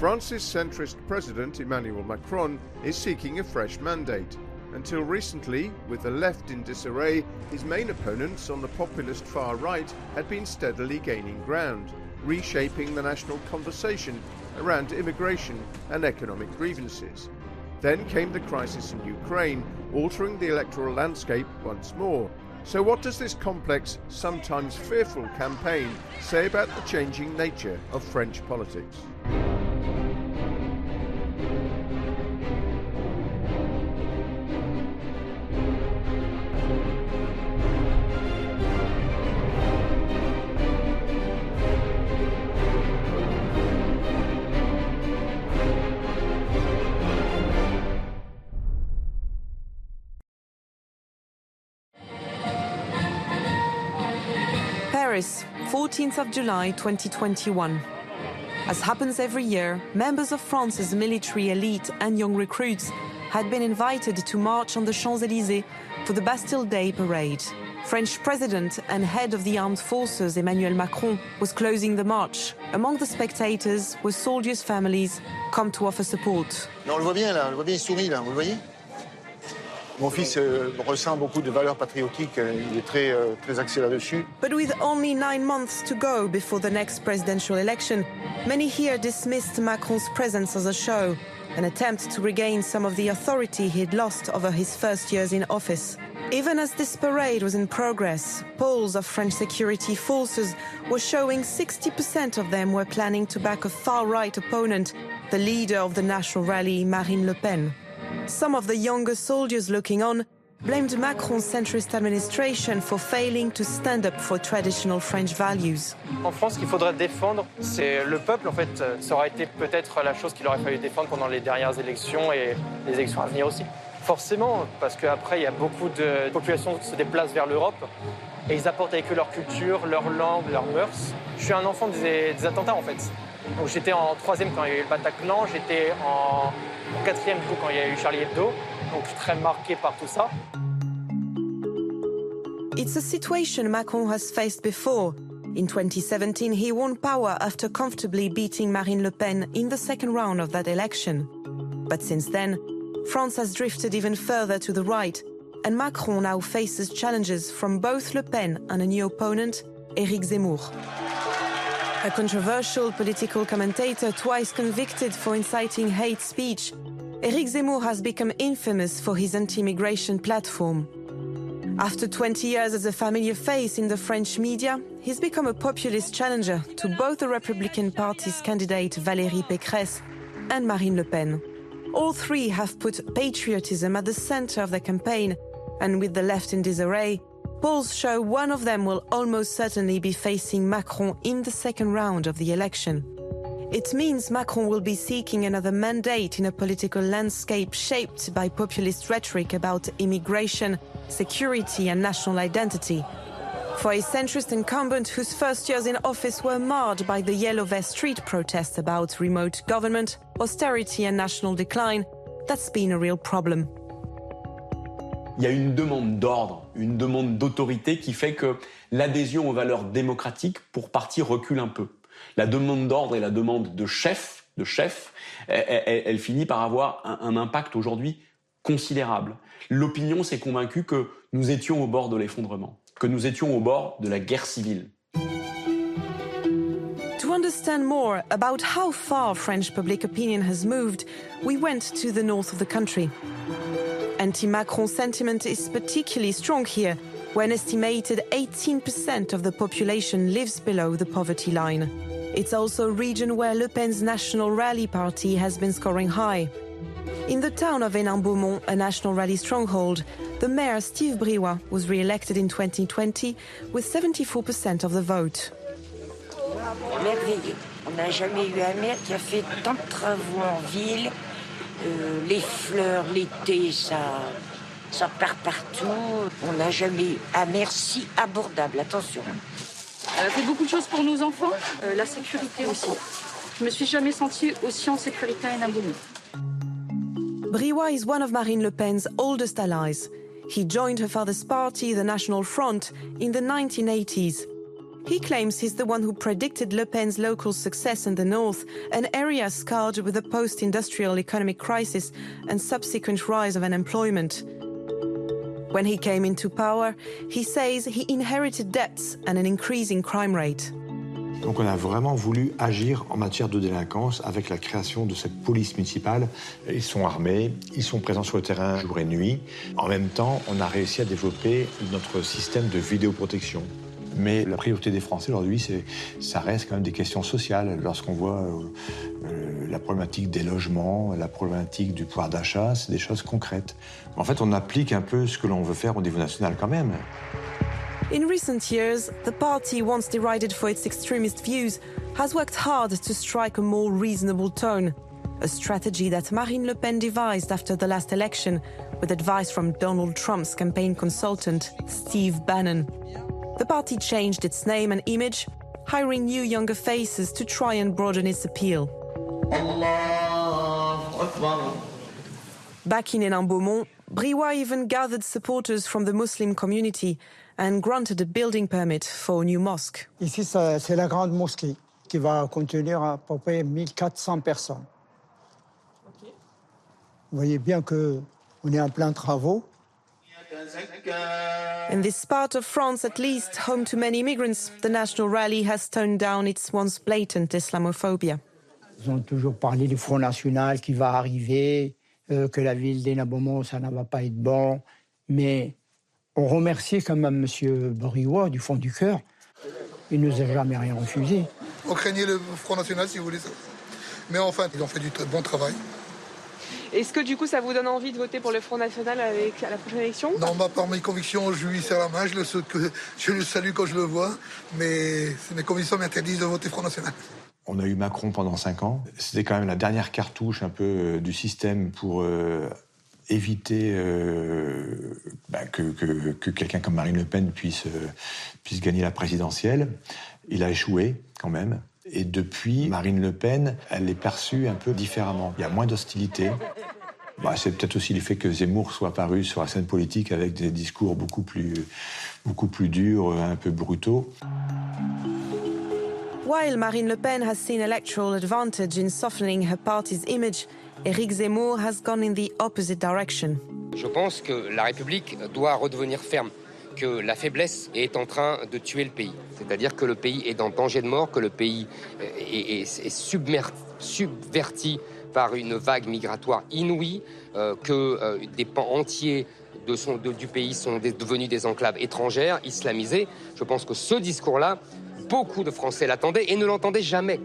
France's centrist president Emmanuel Macron is seeking a fresh mandate. Until recently, with the left in disarray, his main opponents on the populist far right had been steadily gaining ground, reshaping the national conversation around immigration and economic grievances. Then came the crisis in Ukraine, altering the electoral landscape once more. So what does this complex, sometimes fearful campaign say about the changing nature of French politics? Paris, 14th of July 2021. As happens every year, members of France's military elite and young recruits had been invited to march on the Champs-Élysées for the Bastille Day parade. French President and head of the armed forces Emmanuel Macron was closing the march. Among the spectators were soldiers' families come to offer support. On le voit bien là, on le voit bien, il sourit là, vous le voyez? Mon fils ressent beaucoup de valeurs patriotiques, il est très axé là-dessus. But with only 9 months to go before the next presidential election, many here dismissed Macron's presence as a show, an attempt to regain some of the authority he'd lost over his first years in office. Even as this parade was in progress, polls of French security forces were showing 60% of them were planning to back a far-right opponent, the leader of the National Rally, Marine Le Pen. Some of the younger soldiers looking on blamed Macron's centrist administration for failing to stand up for traditional French values. En France, ce qu'il faudrait défendre, c'est le peuple. En fait, ça aurait été peut-être la chose qu'il aurait fallu défendre pendant les dernières élections et les élections à venir aussi. Forcément, parce qu'après, il y a beaucoup de populations qui se déplacent vers l'Europe et ils apportent avec eux leur culture, leur langue, leurs mœurs. Je suis un enfant des attentats, en fait. Donc j'étais en 3e quand il y a eu le Bataclan, j'étais en 4e du coup quand il y a eu Charlie Hebdo, donc très marqué par tout ça. It's a situation Macron has faced before. In 2017, he won power after comfortably beating Marine Le Pen in the second round of that election. But since then, France has drifted even further to the right, and Macron now faces challenges from both Le Pen and a new opponent, Éric Zemmour. A controversial political commentator twice convicted for inciting hate speech, Éric Zemmour has become infamous for his anti-immigration platform. After 20 years as a familiar face in the French media, he's become a populist challenger to both the Republican Party's candidate Valérie Pécresse and Marine Le Pen. All three have put patriotism at the center of their campaign, and with the left in disarray, polls show one of them will almost certainly be facing Macron in the second round of the election. It means Macron will be seeking another mandate in a political landscape shaped by populist rhetoric about immigration, security and national identity. For a centrist incumbent whose first years in office were marred by the Yellow Vest Street protests about remote government, austerity and national decline, that's been a real problem. Il y a une demande d'ordre, une demande d'autorité qui fait que l'adhésion aux valeurs démocratiques, pour partie, recule un peu. La demande d'ordre et la demande de chef, elle finit par avoir un impact aujourd'hui considérable. L'opinion s'est convaincue que nous étions au bord de l'effondrement, que nous étions au bord de la guerre civile. To understand more about how far French public opinion has moved, we went to the north of the country. Anti-Macron sentiment is particularly strong here, where an estimated 18% of the population lives below the poverty line. It's also a region where Le Pen's National Rally party has been scoring high. In the town of Hénin-Beaumont, a National Rally stronghold, the mayor Steve Briouat was re-elected in 2020 with 74% of the vote. Merveilleux. On n'a jamais eu un maire qui a fait tant de travaux en ville. Les fleurs, l'été, ça part partout. On n'a jamais eu un maire si abordable, attention. Elle a fait beaucoup de choses pour nos enfants, la sécurité aussi. Je me suis jamais sentie aussi en sécurité à Hénin-Beaumont. Briouat is one of Marine Le Pen's oldest allies. He joined her father's party, the National Front, in the 1980s. He claims he's the one who predicted Le Pen's local success in the north, an area scarred with the post-industrial economic crisis and subsequent rise of unemployment. When he came into power, he says he inherited debts and an increasing crime rate. Donc on a vraiment voulu agir en matière de délinquance avec la création de cette police municipale. Ils sont armés, ils sont présents sur le terrain jour et nuit. En même temps, on a réussi à développer notre système de vidéoprotection. Mais la priorité des Français aujourd'hui, ça reste quand même des questions sociales. Lorsqu'on voit la problématique des logements, la problématique du pouvoir d'achat, c'est des choses concrètes. En fait, on applique un peu ce que l'on veut faire au niveau national quand même. In recent years, the party, once derided for its extremist views, has worked hard to strike a more reasonable tone, a strategy that Marine Le Pen devised after the last election, with advice from Donald Trump's campaign consultant, Steve Bannon. The party changed its name and image, hiring new younger faces to try and broaden its appeal. Back in Hénin-Beaumont, Briouat even gathered supporters from the Muslim community and granted a building permit for a new mosque. Ici, c'est la grande mosquée qui va contenir à peu près 1400 personnes. Okay. Vous voyez bien qu'on est en plein travaux. In this part of France, at least, home to many immigrants, the National Rally has toned down its once blatant Islamophobia. Ils ont toujours parlé du Front National qui va arriver, que la ville d'Hénin-Beaumont, ça ne va pas être bon. Mais on remercie quand même M. Briouat du fond du cœur. Il ne nous a jamais rien refusé. On craignait le Front National, si vous voulez. Mais enfin, ils ont fait du bon travail. Est-ce que du coup ça vous donne envie de voter pour le Front National à la prochaine élection? Non, par mes convictions, je lui serre la main, je le salue quand je le vois, mais mes convictions m'interdisent de voter Front National. On a eu Macron pendant 5 ans. C'était quand même la dernière cartouche un peu du système pour éviter que quelqu'un comme Marine Le Pen puisse gagner la présidentielle. Il a échoué quand même. Et depuis, Marine Le Pen, elle est perçue un peu différemment. Il y a moins d'hostilité. C'est peut-être aussi le fait que Zemmour soit apparu sur la scène politique avec des discours beaucoup plus durs, un peu brutaux. While Marine Le Pen has seen electoral advantage in softening her party's image, Éric Zemmour has gone in the opposite direction. Je pense que la République doit redevenir ferme, que la faiblesse est en train de tuer le pays. C'est-à-dire que le pays est en danger de mort, que le pays est subverti par une vague migratoire inouïe, que des pans entiers du pays sont devenus des enclaves étrangères, islamisées. Je pense que ce discours-là, beaucoup de Français l'attendaient et ne l'entendaient jamais.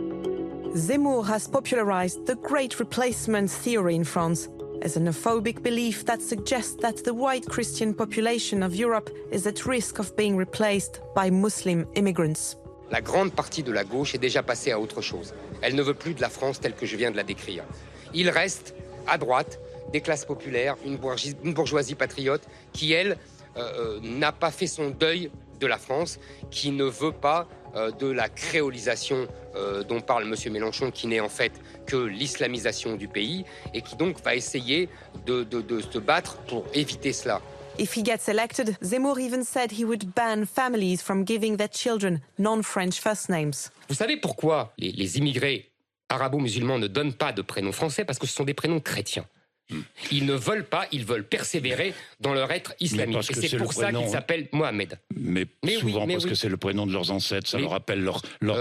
Zemmour has popularized the Great Replacement theory in France, a xenophobic belief that suggests that the white Christian population of Europe is at risk of being replaced by Muslim immigrants. La grande partie de la gauche est déjà passée à autre chose. Elle ne veut plus de la France telle que je viens de la décrire. Il reste, à droite, des classes populaires, une bourgeoisie patriote qui, elle, n'a pas fait son deuil de la France, qui ne veut pas de la créolisation dont parle M. Mélenchon, qui n'est en fait que l'islamisation du pays, et qui donc va essayer de se battre pour éviter cela. If he gets elected, Zemmour even said he would ban families from giving their children non-French first names. Vous savez pourquoi les immigrés arabo-musulmans ne donnent pas de prénoms français? Parce que ce sont des prénoms chrétiens. Ils ne veulent pas, ils veulent persévérer dans leur être islamique. Et c'est pour ça qu'ils s'appellent Mohamed. Mais souvent parce que c'est le prénom de leurs ancêtres, ça leur rappelle leur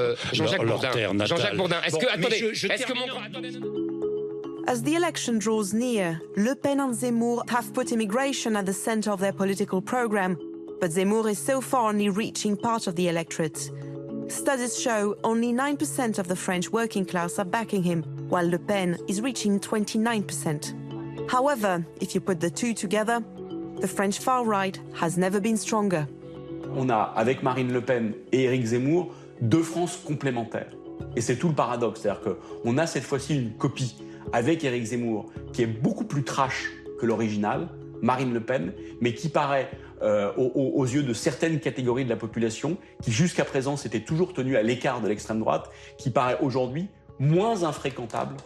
terre natale. Jean-Jacques Bourdin, est-ce que... Attendez, est-ce que mon... As the election draws near, Le Pen and Zemmour have put immigration at the center of their political program, but Zemmour is so far only reaching part of the electorate. Studies show only 9% of the French working class are backing him, while Le Pen is reaching 29%. However, if you put the two together, the French far right has never been stronger. On a, avec Marine Le Pen et Éric Zemmour, deux France complémentaires. Et c'est tout le paradoxe, c'est-à-dire qu'on a cette fois-ci une copie avec Éric Zemmour qui est beaucoup plus trash que l'original, Marine Le Pen, mais qui paraît aux yeux de certaines catégories de la population, qui jusqu'à présent s'étaient toujours tenues à l'écart de l'extrême droite, qui paraît aujourd'hui moins infréquentable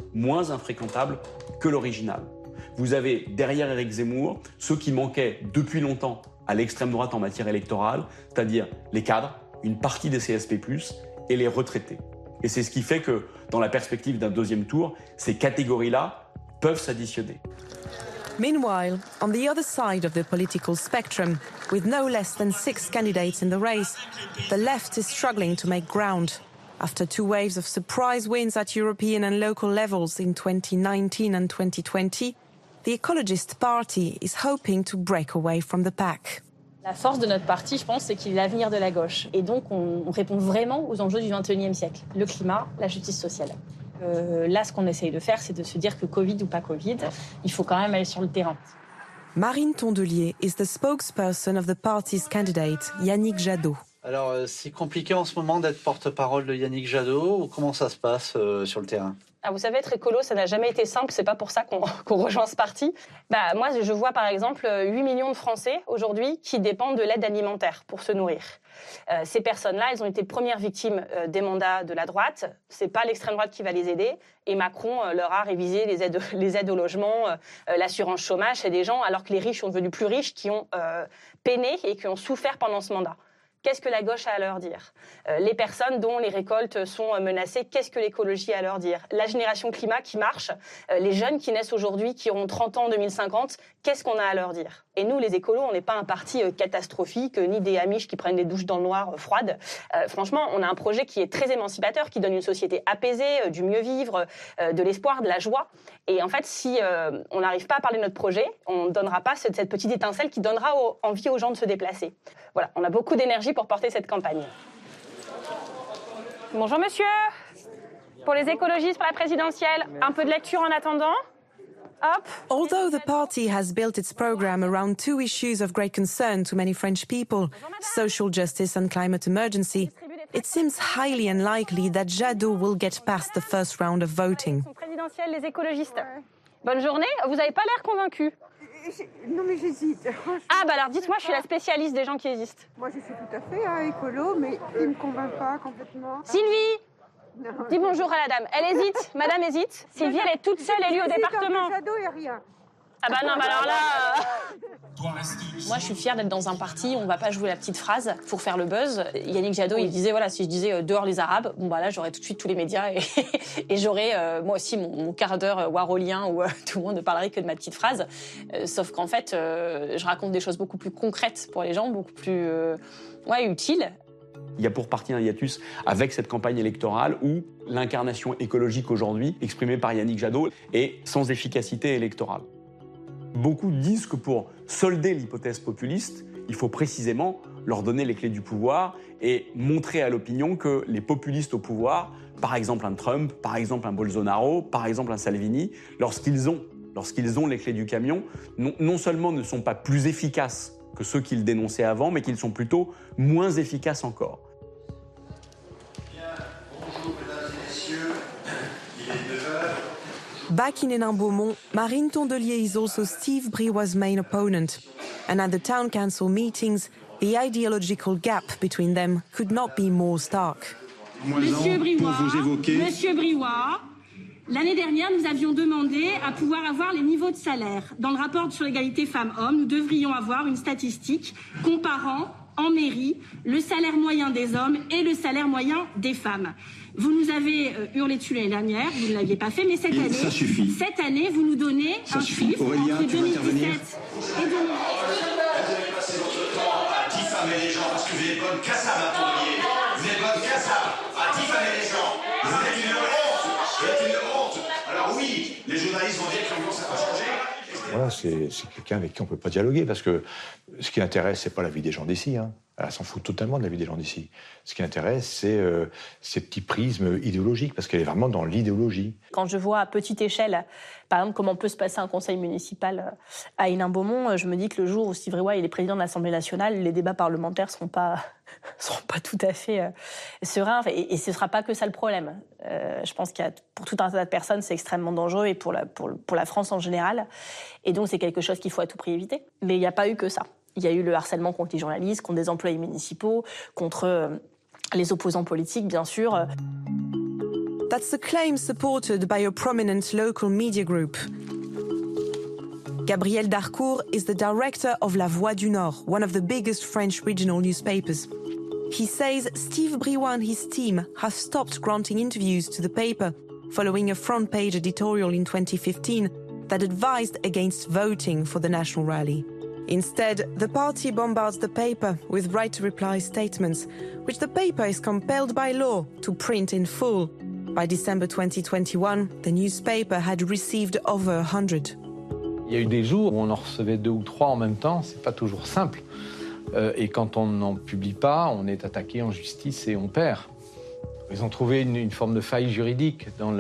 que l'original. Vous avez derrière Éric Zemmour ceux qui manquaient depuis longtemps à l'extrême droite en matière électorale, c'est-à-dire les cadres, une partie des CSP+, et les retraités. Et c'est ce qui fait que, dans la perspective d'un deuxième tour, ces catégories-là peuvent s'additionner. Meanwhile, on the other side of the political spectrum, with no less than 6 candidates in the race, the left is struggling to make ground. After 2 waves of surprise wins at European and local levels in 2019 and 2020, the Ecologist Party is hoping to break away from the pack. La force de notre parti, je pense, c'est qu'il est l'avenir de la gauche. Et donc, on répond vraiment aux enjeux du XXIe siècle. Le climat, la justice sociale. Là, ce qu'on essaye de faire, c'est de se dire que Covid ou pas Covid, il faut quand même aller sur le terrain. Marine Tondelier is the spokesperson of the party's candidate, Yannick Jadot. Alors, c'est compliqué en ce moment d'être porte-parole de Yannick Jadot, ou comment ça se passe sur le terrain ? Ah, vous savez, être écolo, ça n'a jamais été simple, c'est pas pour ça qu'on rejoint ce parti. Moi, je vois par exemple 8 millions de Français aujourd'hui qui dépendent de l'aide alimentaire pour se nourrir. Ces personnes-là, elles ont été premières victimes des mandats de la droite. C'est pas l'extrême droite qui va les aider. Et Macron leur a révisé les aides au logement, l'assurance chômage. C'est des gens, alors que les riches sont devenus plus riches, qui ont peiné et qui ont souffert pendant ce mandat. Qu'est-ce que la gauche a à leur dire ? Les personnes dont les récoltes sont menacées, qu'est-ce que l'écologie a à leur dire ? La génération climat qui marche, les jeunes qui naissent aujourd'hui, qui auront 30 ans en 2050, qu'est-ce qu'on a à leur dire ? Et nous, les écolos, on n'est pas un parti catastrophique, ni des Amish qui prennent des douches dans le noir froides. Franchement, on a un projet qui est très émancipateur, qui donne une société apaisée, du mieux vivre, de l'espoir, de la joie. Et en fait, si on n'arrive pas à parler de notre projet, on ne donnera pas cette petite étincelle qui donnera envie aux gens de se déplacer. Voilà, on a beaucoup d'énergie pour porter cette campagne. Bonjour monsieur, pour les écologistes, pour la présidentielle, un peu de lecture en attendant. Hop. Although the party has built its program around 2 issues of great concern to many French people, social justice and climate emergency, it seems highly unlikely that Jadot will get past the first round of voting. Présidentielle, les écologistes. Bonne journée, vous n'avez pas l'air convaincu. Non mais j'hésite. Ah bah alors dites-moi, je suis la spécialiste des gens qui hésitent. Moi je suis tout à fait écolo, mais il ne me convainc pas complètement. Sylvie, dis bonjour à la dame. Elle hésite, madame hésite. Sylvie, elle est toute seule élue au département. Jadot et rien. Ah bah non, bah alors là... Moi, je suis fière d'être dans un parti où on ne va pas jouer la petite phrase pour faire le buzz. Yannick Jadot, il disait, voilà, si je disais dehors les Arabes, bon bah là, j'aurais tout de suite tous les médias et j'aurais moi aussi mon quart d'heure warolien où tout le monde ne parlerait que de ma petite phrase. Sauf qu'en fait, je raconte des choses beaucoup plus concrètes pour les gens, beaucoup plus utiles. Il y a pour partie un hiatus avec cette campagne électorale où l'incarnation écologique aujourd'hui, exprimée par Yannick Jadot, est sans efficacité électorale. Beaucoup disent que pour solder l'hypothèse populiste, il faut précisément leur donner les clés du pouvoir et montrer à l'opinion que les populistes au pouvoir, par exemple un Trump, par exemple un Bolsonaro, par exemple un Salvini, lorsqu'ils ont les clés du camion, non seulement ne sont pas plus efficaces que ceux qu'ils dénonçaient avant, mais qu'ils sont plutôt moins efficaces encore. Bonjour mesdames et messieurs, il est 9h. Back in Hénin-Beaumont, Marine Tondelier is also Steve Briouat's main opponent. And at the town council meetings, the ideological gap between them could not be more stark. Monsieur Briouat, l'année dernière, nous avions demandé à pouvoir avoir les niveaux de salaire. Dans le rapport sur l'égalité femmes-hommes, nous devrions avoir une statistique comparant en mairie le salaire moyen des hommes et le salaire moyen des femmes. Vous nous avez hurlé dessus l'année dernière, vous ne l'aviez pas fait, mais cette année, vous nous donnez un chiffre entre 2017 et 2018. Vous avez passé votre temps à diffamer les gens parce que vous êtes bonne cassave à Tondelier. Vous êtes bonne cassave à diffamer les gens. Vous êtes une honte. Vous êtes une honte. Alors oui, les journalistes vont dire que ça va changer. Voilà, c'est quelqu'un avec qui on ne peut pas dialoguer, parce que ce qui l'intéresse, ce n'est pas la vie des gens d'ici. Elle s'en fout totalement de la vie des gens d'ici. Ce qui l'intéresse, c'est ces petits prismes idéologiques, parce qu'elle est vraiment dans l'idéologie. Quand je vois à petite échelle, par exemple, comment peut se passer un conseil municipal à Hénin-Beaumont, je me dis que le jour où Steve Briouat est président de l'Assemblée nationale, les débats parlementaires ne seront pas tout à fait sereins. Et ce ne sera pas que ça le problème. Je pense qu'il y a, pour tout un tas de personnes, c'est extrêmement dangereux, et pour la France en général. Et donc, c'est quelque chose qu'il faut à tout prix éviter. Mais il n'y a pas eu que ça. Il y a eu le harcèlement contre les journalistes, contre des employés municipaux, contre les opposants politiques, bien sûr. That's a claim supported by a prominent local media group. Gabriel Darcourt is the director of La Voix du Nord, one of the biggest French regional newspapers. He says Steve Briouat and his team have stopped granting interviews to the paper following a front-page editorial in 2015 that advised against voting for the national rally. Instead, the party bombards the paper with right-to-reply statements, which the paper is compelled by law to print in full. By December 2021, the newspaper had received over 100. Il y a eu des jours où on en recevait 2 ou 3 en même temps, c'est pas toujours simple. Et quand on n'en publie pas, on est attaqué en justice et on perd. Ils ont trouvé une forme de faille juridique dans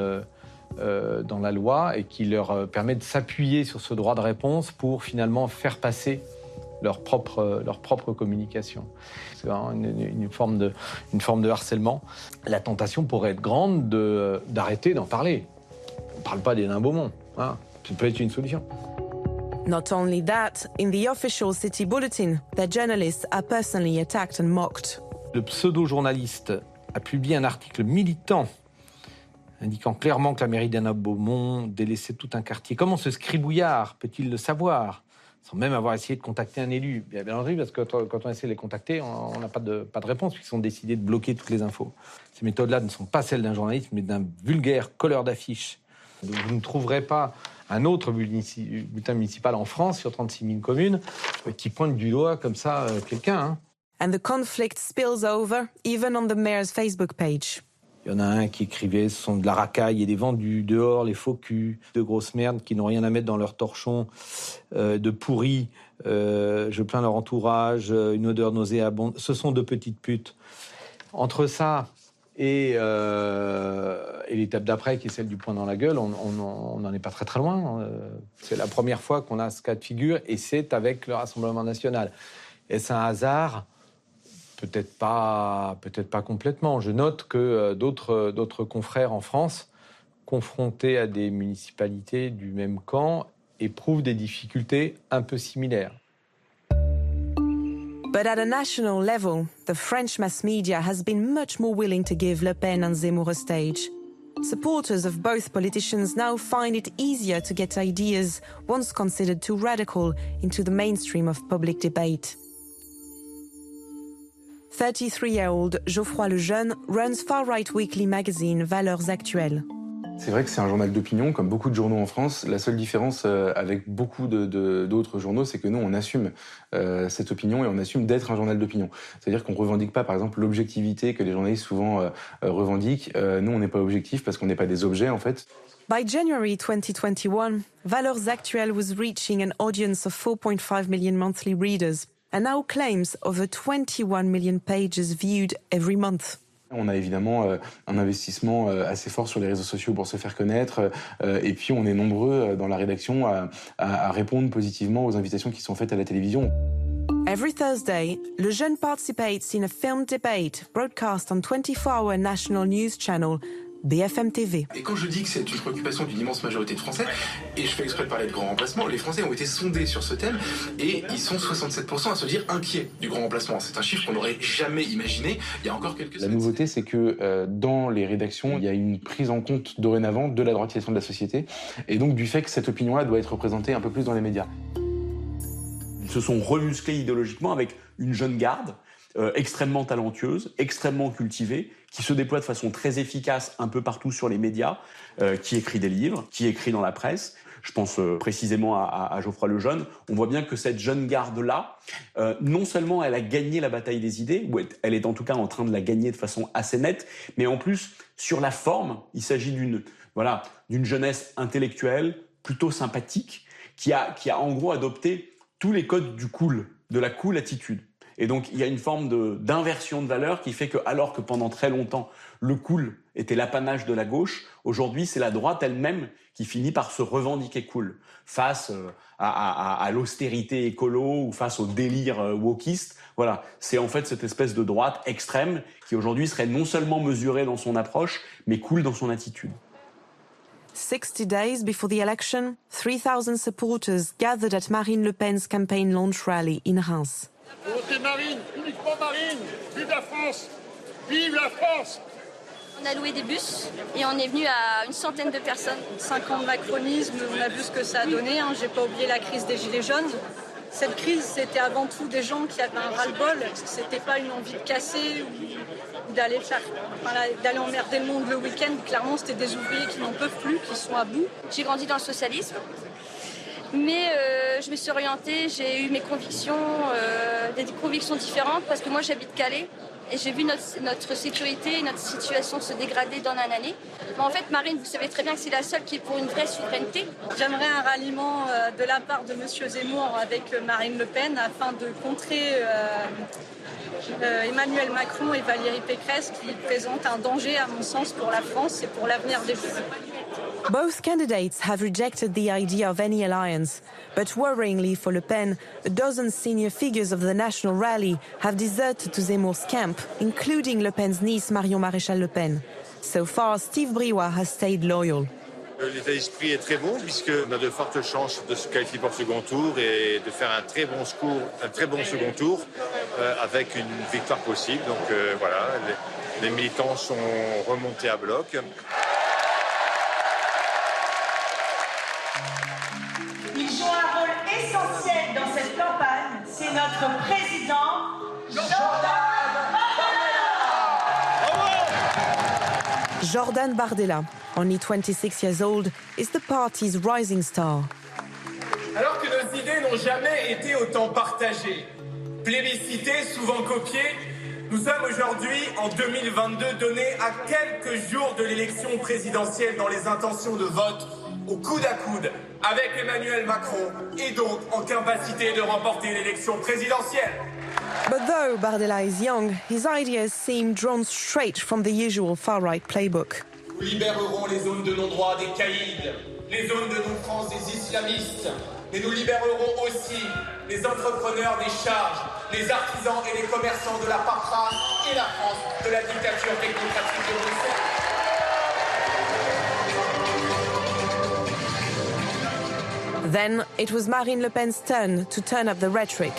la loi et qui leur permet de s'appuyer sur ce droit de réponse pour finalement faire passer leur propre communication. C'est une forme de harcèlement. La tentation pourrait être grande d'arrêter d'en parler. On ne parle pas des nains Beaumont. Hein. Ça peut être une solution. Not only that, in the official city bulletin, their journalists are personally attacked and mocked. Le pseudo-journaliste a publié un article militant indiquant clairement que la mairie d'Hénin-Beaumont délaissait tout un quartier. Comment ce scribouillard peut-il le savoir, sans même avoir essayé de contacter un élu? Bien entendu, parce que quand on essaie de les contacter, on n'a pas de réponse, puisqu'ils ont décidé de bloquer toutes les infos. Ces méthodes-là ne sont pas celles d'un journaliste, mais d'un vulgaire colleur d'affiches. Vous ne trouverez pas un autre bulletin municipal en France, sur 36 000 communes, qui pointe du doigt comme ça quelqu'un. Hein. And the conflict spills over, even on the mayor's Facebook page. Il y en a un qui écrivait « Ce sont de la racaille et des vendus, dehors les faux culs, de grosses merdes qui n'ont rien à mettre dans leur torchon, de pourris, je plains leur entourage, une odeur nauséabonde, ce sont de petites putes. » Entre ça et l'étape d'après, qui est celle du poing dans la gueule, on n'en est pas très très loin. C'est la première fois qu'on a ce cas de figure, et c'est avec le Rassemblement national. Est-ce un hasard ? Peut-être pas complètement. Je note que d'autres confrères en France, confrontés à des municipalités du même camp, éprouvent des difficultés un peu similaires. But at a national level, the French mass media has been much more willing to give Le Pen and Zemmour a stage. Supporters of both politicians now find it easier to get ideas once considered too radical into the mainstream of public debate. 33-year-old Geoffroy Lejeune runs far-right weekly magazine Valeurs Actuelles. C'est vrai que c'est un journal d'opinion, comme beaucoup de journaux en France. La seule différence avec beaucoup d'autres journaux, c'est que nous, on assume cette opinion et on assume d'être un journal d'opinion. C'est-à-dire qu'on ne revendique pas, par exemple, l'objectivité que les journalistes souvent revendiquent. Nous, on n'est pas objectifs parce qu'on n'est pas des objets, en fait. By January 2021, Valeurs Actuelles was reaching an audience of 4.5 million monthly readers and now claims over 21 million pages viewed every month. On a évidemment un investissement assez fort sur les réseaux sociaux pour se faire connaître, et puis on est nombreux dans la rédaction à répondre positivement aux invitations qui sont faites à la télévision. Every Thursday, Lejeune participates in a film debate broadcast on 24-hour national news channel BFM TV. Et quand je dis que c'est une préoccupation d'une immense majorité de Français, et je fais exprès de parler de grand remplacement, les Français ont été sondés sur ce thème et ils sont 67% à se dire inquiets du grand remplacement. C'est un chiffre qu'on n'aurait jamais imaginé il y a encore quelques années. La nouveauté, c'est que dans les rédactions, il y a une prise en compte dorénavant de la droitisation de la société, et donc du fait que cette opinion-là doit être représentée un peu plus dans les médias. Ils se sont remusclés idéologiquement avec une jeune garde extrêmement talentueuse, extrêmement cultivée, qui se déploie de façon très efficace un peu partout sur les médias, qui écrit des livres, qui écrit dans la presse. Je pense précisément à Geoffroy Lejeune. On voit bien que cette jeune garde-là, non seulement elle a gagné la bataille des idées, ou elle est en tout cas en train de la gagner de façon assez nette, mais en plus, sur la forme, il s'agit d'une jeunesse intellectuelle, plutôt sympathique, qui a en gros adopté tous les codes du cool, de la cool attitude. Et donc, il y a une forme d'inversion de valeur qui fait que, alors que pendant très longtemps, le cool était l'apanage de la gauche, aujourd'hui, c'est la droite elle-même qui finit par se revendiquer cool face à l'austérité écolo ou face au délire wokiste. Voilà, c'est en fait cette espèce de droite extrême qui aujourd'hui serait non seulement mesurée dans son approche, mais cool dans son attitude. 60 days before the election, 3,000 supporters gathered at Marine Le Pen's campaign launch rally in Reims. Votez Marine, uniquement Marine. Vive la France. Vive la France. On a loué des bus et on est venu à une centaine de personnes. 5 ans de macronisme, on a vu ce que ça a donné. J'ai pas oublié la crise des Gilets jaunes. Cette crise, c'était avant tout des gens qui avaient un ras-le-bol. C'était pas une envie de casser ou d'aller emmerder le monde le week-end. Clairement, c'était des ouvriers qui n'en peuvent plus, qui sont à bout. J'ai grandi dans le socialisme, mais je me suis orientée, j'ai eu mes convictions, des convictions différentes, parce que moi j'habite Calais. Et j'ai vu notre sécurité, notre situation se dégrader d'année en année. Mais en fait, Marine, vous savez très bien que c'est la seule qui est pour une vraie souveraineté. J'aimerais un ralliement de la part de M. Zemmour avec Marine Le Pen afin de contrer Emmanuel Macron et Valérie Pécresse qui présentent un danger, à mon sens, pour la France et pour l'avenir des Jeux. Both candidates have rejected the idea of any alliance, but worryingly for Le Pen, a dozen senior figures of the National Rally have deserted to Zemmour's camp, including Le Pen's niece Marion Maréchal Le Pen. So far, Steve Briouat has stayed loyal. L'état d'esprit est très bon puisqu'on a de fortes chances de se qualifier pour le second tour et de faire un très bon second tour avec une victoire possible. Donc voilà, les militants sont remontés à bloc. Il joue un rôle essentiel dans cette campagne. C'est notre président, Jordan Bardella. Jordan Bardella, only 26 years old, is the party's rising star. Alors que nos idées n'ont jamais été autant partagées, plébiscitées, souvent copiées, nous sommes aujourd'hui, en 2022, donnés à quelques jours de l'élection présidentielle dans les intentions de vote au coude à coude avec Emmanuel Macron et donc en capacité de remporter l'élection présidentielle. But though Bardella is young, his ideas seem drawn straight from the usual far-right playbook. Nous libérerons les zones de non-droit des caïds, les zones de non-France des islamistes, mais nous libérerons aussi les entrepreneurs des charges, les artisans et les commerçants de la paperasse et la France de la dictature technocratique de Bruxelles. Then it was Marine Le Pen's turn to turn up the rhetoric.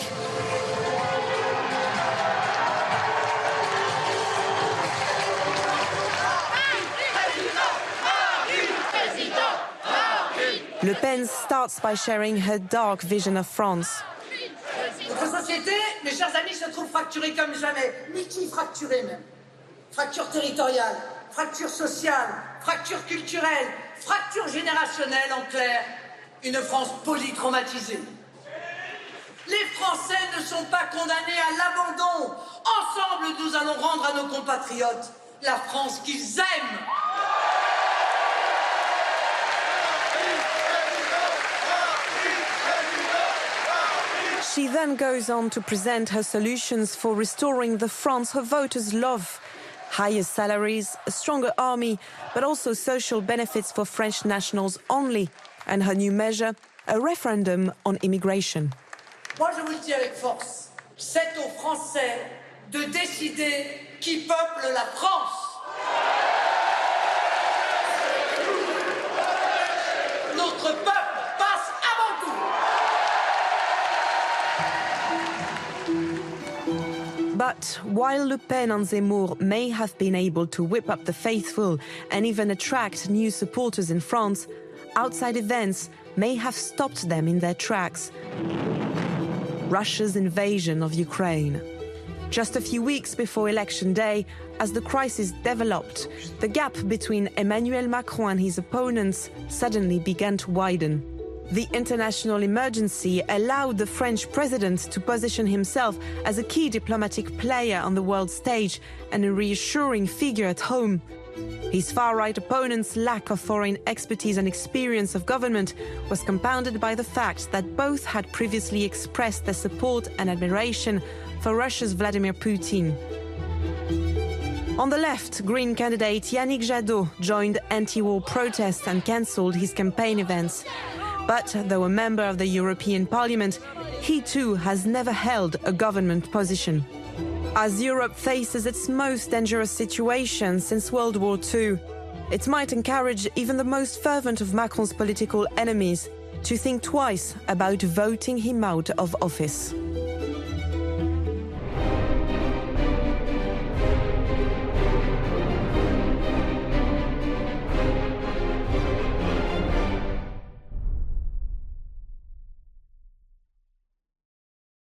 Le Pen starts by sharing her dark vision of France. Notre société, mes chers amis, se trouve fracturée comme jamais, multifracturée même. Fracture territoriale, fracture sociale, fracture culturelle, fracture générationnelle, en clair, une France polytraumatisée. Les Français ne sont pas condamnés à l'abandon. Ensemble, nous allons rendre à nos compatriotes la France qu'ils aiment. She then goes on to present her solutions for restoring the France her voters love. Higher salaries, a stronger army, but also social benefits for French nationals only. And her new measure, a referendum on immigration. Moi, je vous le dis avec force, c'est aux Français de décider qui peuple la France. Notre peuple passe avant tout. But while Le Pen and Zemmour may have been able to whip up the faithful and even attract new supporters in France, outside events may have stopped them in their tracks. Russia's invasion of Ukraine. Just a few weeks before election day, as the crisis developed, the gap between Emmanuel Macron and his opponents suddenly began to widen. The international emergency allowed the French president to position himself as a key diplomatic player on the world stage and a reassuring figure at home. His far-right opponent's lack of foreign expertise and experience of government was compounded by the fact that both had previously expressed their support and admiration for Russia's Vladimir Putin. On the left, Green candidate Yannick Jadot joined anti-war protests and cancelled his campaign events. But though a member of the European Parliament, he too has never held a government position. As Europe faces its most dangerous situation since World War II, it might encourage even the most fervent of Macron's political enemies to think twice about voting him out of office.